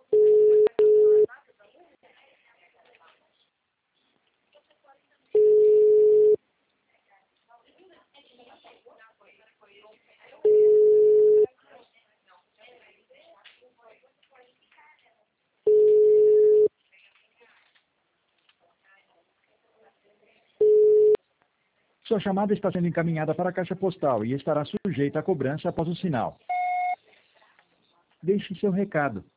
Sua chamada está sendo encaminhada para a caixa postal e estará sujeita a cobrança após o sinal. Deixe seu recado.